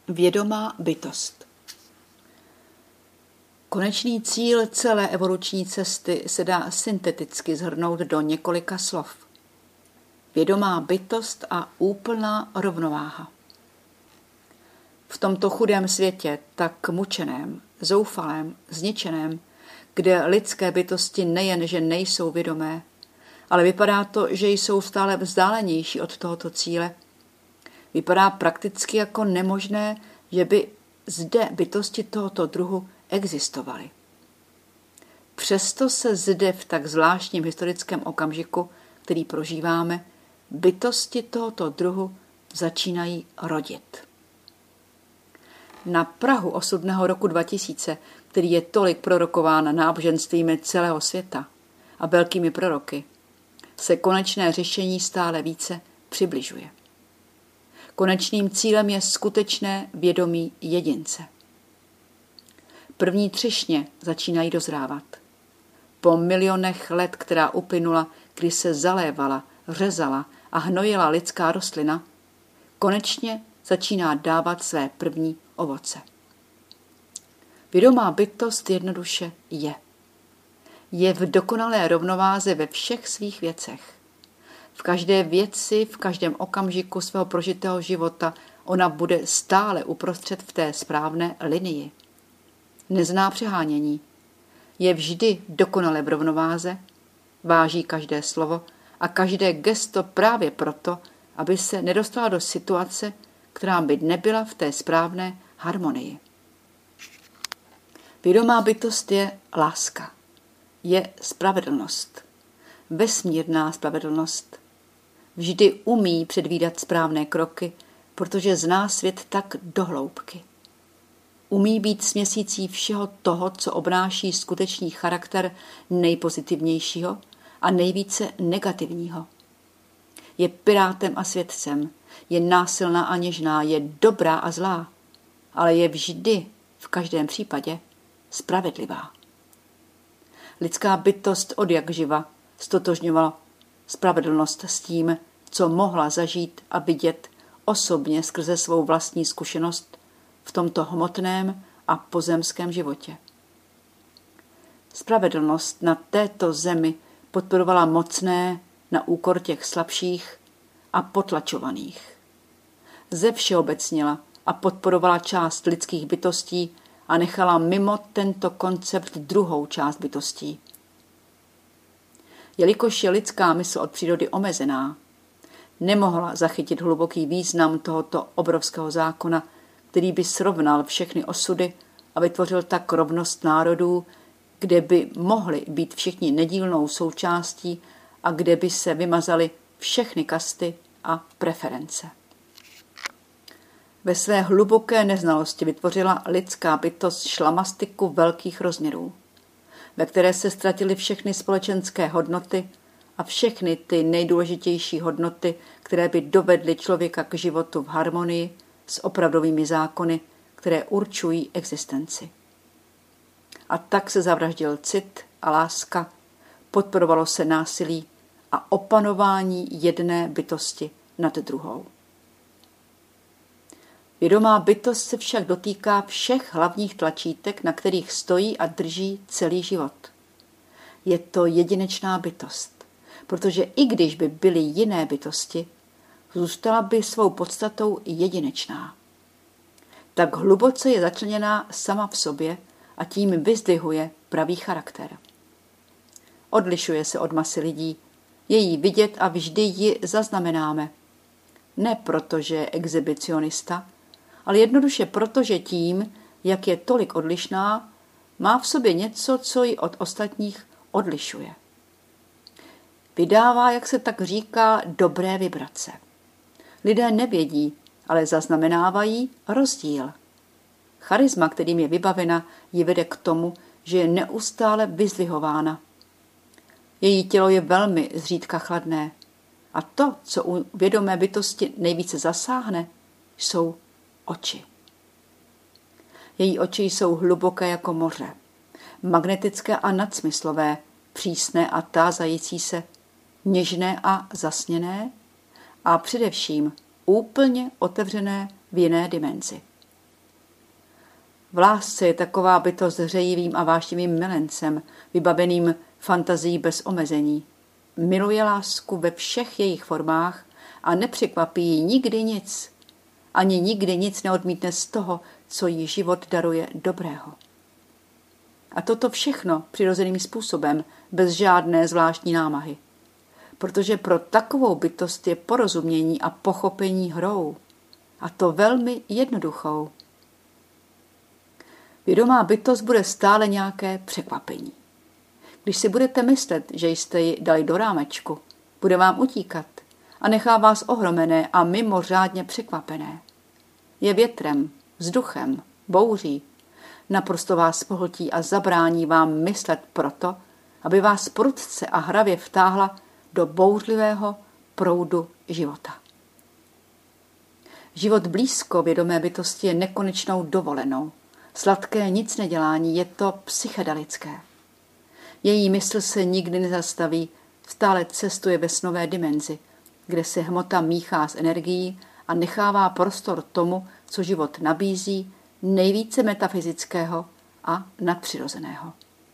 Vědomá bytost. Konečný cíl celé evoluční cesty se dá synteticky shrnout do několika slov. Vědomá bytost a úplná rovnováha. V tomto chudém světě, tak mučeném, zoufalém, zničeném, kde lidské bytosti nejenže nejsou vědomé, ale vypadá to, že jsou stále vzdálenější od tohoto cíle, vypadá prakticky jako nemožné, že by zde bytosti tohoto druhu existovaly. Přesto se zde v tak zvláštním historickém okamžiku, který prožíváme, bytosti tohoto druhu začínají rodit. Na prahu osudného roku 2000, který je tolik prorokován náboženstvími celého světa a velkými proroky, se konečné řešení stále více přibližuje. Konečným cílem je skutečné vědomí jedince. První třešně začínají dozrávat. Po milionech let, která uplynula, kdy se zalévala, řezala a hnojila lidská rostlina, konečně začíná dávat své první ovoce. Vědomá bytost jednoduše je. Je v dokonalé rovnováze ve všech svých věcech. V každé věci, v každém okamžiku svého prožitého života ona bude stále uprostřed v té správné linii. Nezná přehánění. Je vždy dokonale v rovnováze, váží každé slovo a každé gesto právě proto, aby se nedostala do situace, která by nebyla v té správné harmonii. Vědomá bytost je láska. Je spravedlnost. Vesmírná spravedlnost. Vždy umí předvídat správné kroky, protože zná svět tak do hloubky. Umí být směsicí všeho toho, co obnáší skutečný charakter nejpozitivnějšího a nejvíce negativního. Je pirátem a světcem, je násilná a něžná, je dobrá a zlá, ale je vždy, v každém případě, spravedlivá. Lidská bytost odjakživa ztotožňovala spravedlnost s tím, co mohla zažít a vidět osobně skrze svou vlastní zkušenost v tomto hmotném a pozemském životě. Spravedlnost na této zemi podporovala mocné na úkor těch slabších a potlačovaných. Zevšeobecnila a podporovala část lidských bytostí a nechala mimo tento koncept druhou část bytostí. Jelikož je lidská mysl od přírody omezená, nemohla zachytit hluboký význam tohoto obrovského zákona, který by srovnal všechny osudy a vytvořil tak rovnost národů, kde by mohli být všichni nedílnou součástí a kde by se vymazaly všechny kasty a preference. Ve své hluboké neznalosti vytvořila lidská bytost šlamastiku velkých rozměrů, ve které se ztratily všechny společenské hodnoty a všechny ty nejdůležitější hodnoty, které by dovedly člověka k životu v harmonii s opravdovými zákony, které určují existenci. A tak se zavraždil cit a láska, podporovalo se násilí a opanování jedné bytosti nad druhou. Vědomá bytost se však dotýká všech hlavních tlačítek, na kterých stojí a drží celý život. Je to jedinečná bytost, protože i když by byly jiné bytosti, zůstala by svou podstatou jedinečná. Tak hluboce je začleněná sama v sobě a tím vyzdvihuje pravý charakter. Odlišuje se od masy lidí, je jí vidět a vždy ji zaznamenáme. Ne proto, že je exhibicionista, ale jednoduše proto, že tím, jak je tolik odlišná, má v sobě něco, co ji od ostatních odlišuje. Vydává, jak se tak říká, dobré vibrace. Lidé nevědí, ale zaznamenávají rozdíl. Charisma, kterým je vybavena, ji vede k tomu, že je neustále vyzdvihována. Její tělo je velmi zřídka chladné. A to, co u vědomé bytosti nejvíce zasáhne, jsou oči. Její oči jsou hluboké jako moře, magnetické a nadsmyslové, přísné a tázající se, něžné a zasněné a především úplně otevřené v jiné dimenzi. V lásce je taková bytost hřejivým a vášnivým milencem, vybaveným fantazií bez omezení. Miluje lásku ve všech jejich formách a nepřekvapí ji nikdy nic. Ani nikdy nic neodmítne z toho, co jí život daruje dobrého. A toto všechno přirozeným způsobem, bez žádné zvláštní námahy. Protože pro takovou bytost je porozumění a pochopení hrou. A to velmi jednoduchou. Vědomá bytost bude stále nějaké překvapení. Když si budete myslet, že jste ji dali do rámečku, bude vám utíkat a nechá vás ohromené a mimořádně překvapené. Je větrem, vzduchem, bouří, naprosto vás pohltí a zabrání vám myslet proto, aby vás prudce a hravě vtáhla do bouřlivého proudu života. Život blízko vědomé bytosti je nekonečnou dovolenou. Sladké nic nedělání, je to psychedelické. Její mysl se nikdy nezastaví, stále cestuje ve snové dimenzi, kde se hmota míchá s energií a nechává prostor tomu, co život nabízí, nejvíce metafyzického a nadpřirozeného.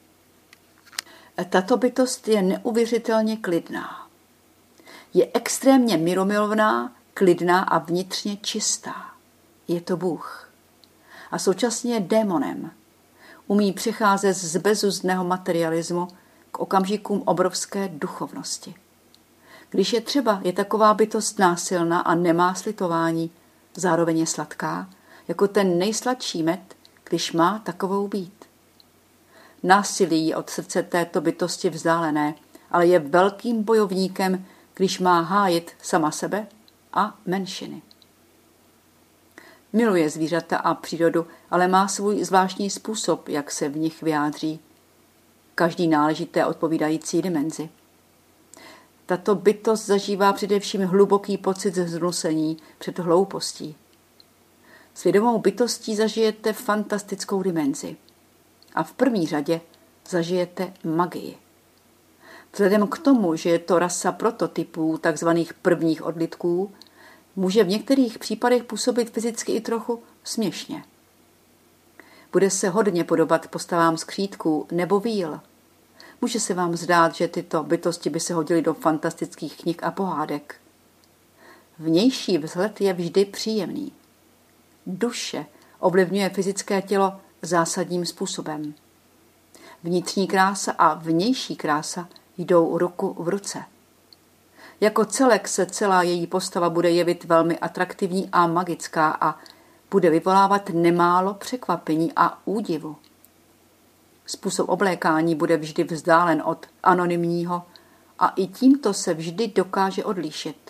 Tato bytost je neuvěřitelně klidná. Je extrémně mírumilovná, klidná a vnitřně čistá. Je to Bůh. A současně je démonem. Umí přecházet z bezuzdného materialismu k okamžikům obrovské duchovnosti. Když je třeba, je taková bytost násilná a nemá slitování, zároveň je sladká, jako ten nejsladší med, když má takovou být. Násilí je od srdce této bytosti vzdálené, ale je velkým bojovníkem, když má hájit sama sebe a menšiny. Miluje zvířata a přírodu, ale má svůj zvláštní způsob, jak se v nich vyjádří. Každý náležité odpovídající dimenzi. Tato bytost zažívá především hluboký pocit zhnusení před hloupostí. S vědomou bytostí zažijete fantastickou dimenzi. A v první řadě zažijete magii. Vzhledem k tomu, že je to rasa prototypů, takzvaných prvních odlitků, může v některých případech působit fyzicky i trochu směšně. Bude se hodně podobat postavám skřítků nebo víl. Může se vám zdát, že tyto bytosti by se hodily do fantastických knih a pohádek. Vnější vzhled je vždy příjemný. Duše ovlivňuje fyzické tělo zásadním způsobem. Vnitřní krása a vnější krása jdou ruku v ruce. Jako celek se celá její postava bude jevit velmi atraktivní a magická a bude vyvolávat nemálo překvapení a údivu. Způsob oblékání bude vždy vzdálen od anonymního a i tímto se vždy dokáže odlišit.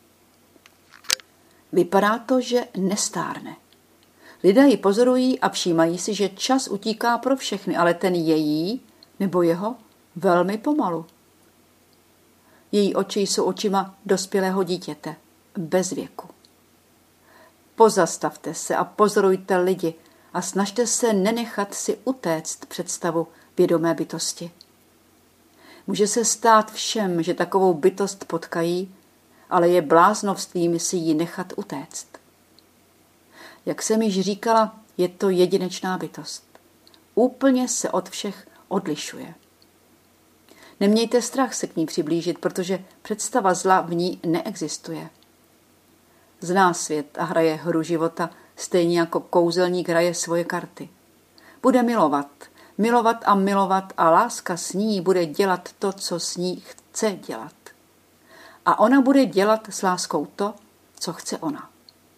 Vypadá to, že nestárne. Lidé ji pozorují a všímají si, že čas utíká pro všechny, ale ten její nebo jeho velmi pomalu. Její oči jsou očima dospělého dítěte, bez věku. Pozastavte se a pozorujte lidi a snažte se nenechat si utéct představu vědomé bytosti. Může se stát všem, že takovou bytost potkají, ale je bláznovstvím si ji nechat utéct. Jak jsem již říkala, je to jedinečná bytost. Úplně se od všech odlišuje. Nemějte strach se k ní přiblížit, protože představa zla v ní neexistuje. Zná svět a hraje hru života, stejně jako kouzelník hraje svoje karty. Bude milovat a milovat a láska s ní bude dělat to, co s ní chce dělat. A ona bude dělat s láskou to, co chce ona.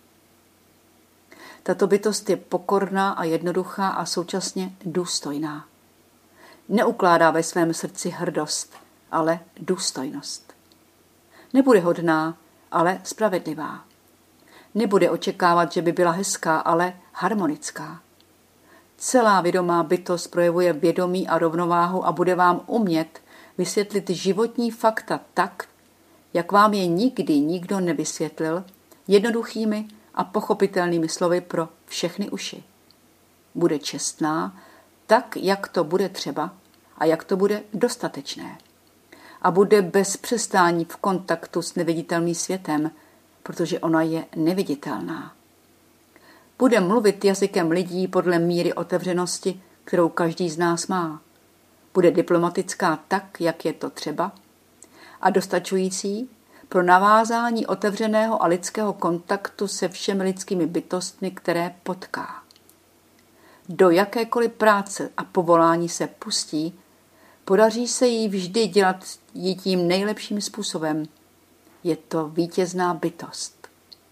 Tato bytost je pokorná a jednoduchá a současně důstojná. Neukládá ve svém srdci hrdost, ale důstojnost. Nebude hodná, ale spravedlivá. Nebude očekávat, že by byla hezká, ale harmonická. Celá vědomá bytost projevuje vědomí a rovnováhu a bude vám umět vysvětlit životní fakta tak, jak vám je nikdy nikdo nevysvětlil, jednoduchými a pochopitelnými slovy pro všechny uši. Bude čestná, tak, jak to bude třeba a jak to bude dostatečné. A bude bez přestání v kontaktu s neviditelným světem, protože ona je neviditelná. Bude mluvit jazykem lidí podle míry otevřenosti, kterou každý z nás má. Bude diplomatická tak, jak je to třeba, a dostačující pro navázání otevřeného a lidského kontaktu se všemi lidskými bytostmi, které potká. Do jakékoliv práce a povolání se pustí, podaří se jí vždy dělat ji tím nejlepším způsobem. Je to vítězná bytost.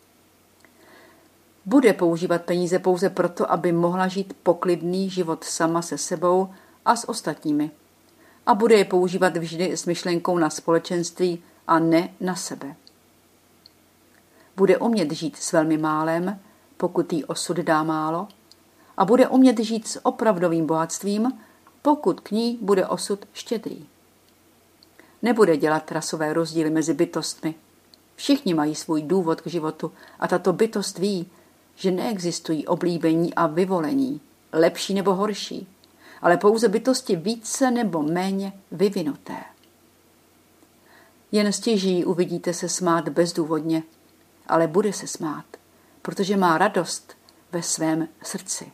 Bude používat peníze pouze proto, aby mohla žít poklidný život sama se sebou a s ostatními. A bude je používat vždy s myšlenkou na společenství a ne na sebe. Bude umět žít s velmi málem, pokud jí osud dá málo, a bude umět žít s opravdovým bohatstvím, pokud k ní bude osud štědrý. Nebude dělat rasové rozdíly mezi bytostmi. Všichni mají svůj důvod k životu a tato bytost ví, že neexistují oblíbení a vyvolení, lepší nebo horší, ale pouze bytosti více nebo méně vyvinuté. Jen stěží uvidíte se smát bezdůvodně, ale bude se smát, protože má radost ve svém srdci.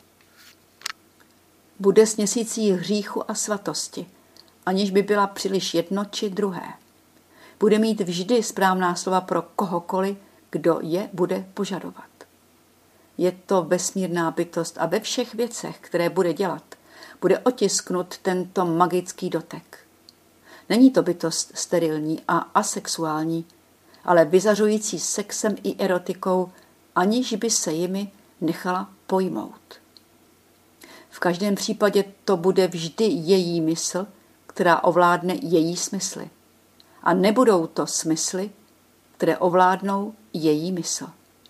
Bude směsící hříchu a svatosti, aniž by byla příliš jedno či druhé. Bude mít vždy správná slova pro kohokoliv, kdo je bude požadovat. Je to vesmírná bytost a ve všech věcech, které bude dělat, bude otisknut tento magický dotek. Není to bytost sterilní a asexuální, ale vyzařující sexem i erotikou, aniž by se jimi nechala pojmout. V každém případě to bude vždy její mysl, která ovládne její smysly. A nebudou to smysly, které ovládnou její mysl.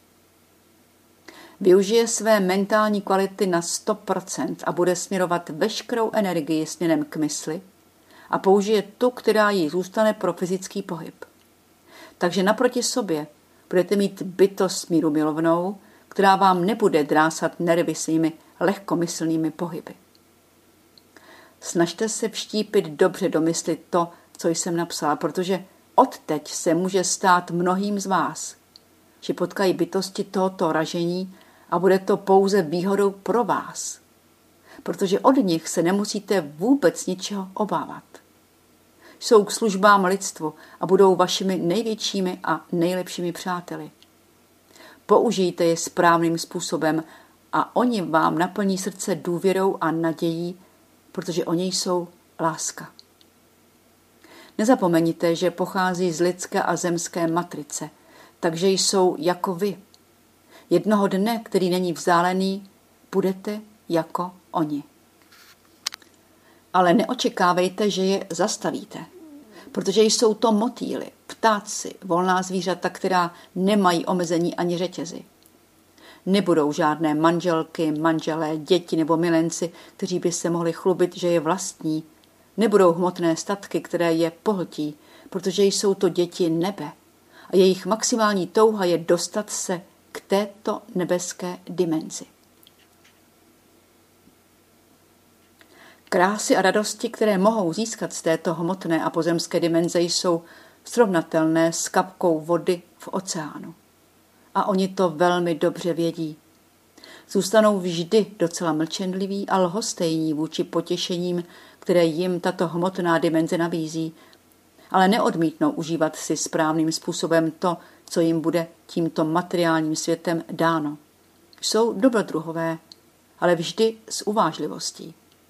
Využije své mentální kvality na 100% a bude směrovat veškerou energii směrem k mysli a použije tu, která jí zůstane pro fyzický pohyb. Takže naproti sobě budete mít bytost mírumilovnou, která vám nebude drásat nervy svými lehkomyslnými pohyby. Snažte se vštípit dobře do mysli to, co jsem napsala, protože odteď se může stát mnohým z vás, že potkají bytosti tohoto ražení a bude to pouze výhodou pro vás, protože od nich se nemusíte vůbec ničeho obávat. Jsou k službám lidstvu a budou vašimi největšími a nejlepšími přáteli. Použijte je správným způsobem a oni vám naplní srdce důvěrou a nadějí, protože oni jsou láska. Nezapomeňte, že pochází z lidské a zemské matrice, takže jsou jako vy. Jednoho dne, který není vzdálený, budete jako oni. Ale neočekávejte, že je zastavíte, protože jsou to motýly, ptáci, volná zvířata, která nemají omezení ani řetězy. Nebudou žádné manželky, manželé, děti nebo milenci, kteří by se mohli chlubit, že je vlastní. Nebudou hmotné statky, které je pohltí, protože jsou to děti nebe. A jejich maximální touha je dostat se k této nebeské dimenzi. Krásy a radosti, které mohou získat z této hmotné a pozemské dimenze, jsou srovnatelné s kapkou vody v oceánu. A oni to velmi dobře vědí. Zůstanou vždy docela mlčenliví a lhostejní vůči potěšením, které jim tato hmotná dimenze nabízí, ale neodmítnou užívat si správným způsobem to, co jim bude tímto materiálním světem dáno. Jsou dobrodruhové, ale vždy s uvážlivostí.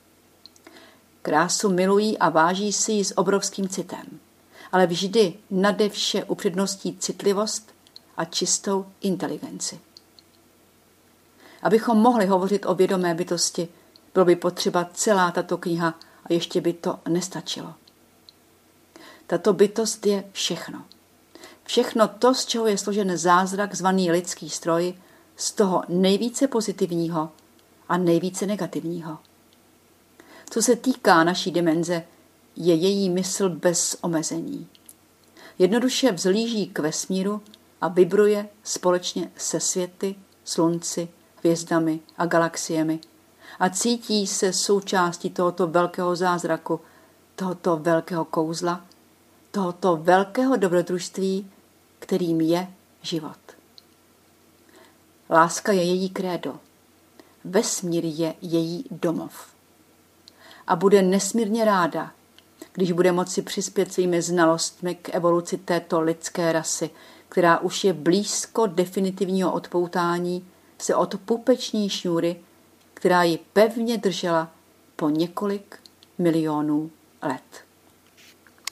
Krásu milují a váží si ji s obrovským citem, ale vždy nade vše upředností citlivost a čistou inteligenci. Abychom mohli hovořit o vědomé bytosti, bylo by potřeba celá tato kniha a ještě by to nestačilo. Tato bytost je všechno. Všechno to, z čeho je složen zázrak zvaný lidský stroj, z toho nejvíce pozitivního a nejvíce negativního. Co se týká naší dimenze, je její mysl bez omezení. Jednoduše vzlíží k vesmíru a vibruje společně se světy, slunci, hvězdami a galaxiemi a cítí se součástí tohoto velkého zázraku, tohoto velkého kouzla, tohoto velkého dobrodružství, kterým je život. Láska je její krédo. Vesmír je její domov. A bude nesmírně ráda, když bude moci přispět svými znalostmi k evoluci této lidské rasy, která už je blízko definitivního odpoutání se od pupeční šňůry, která ji pevně držela po několik milionů let.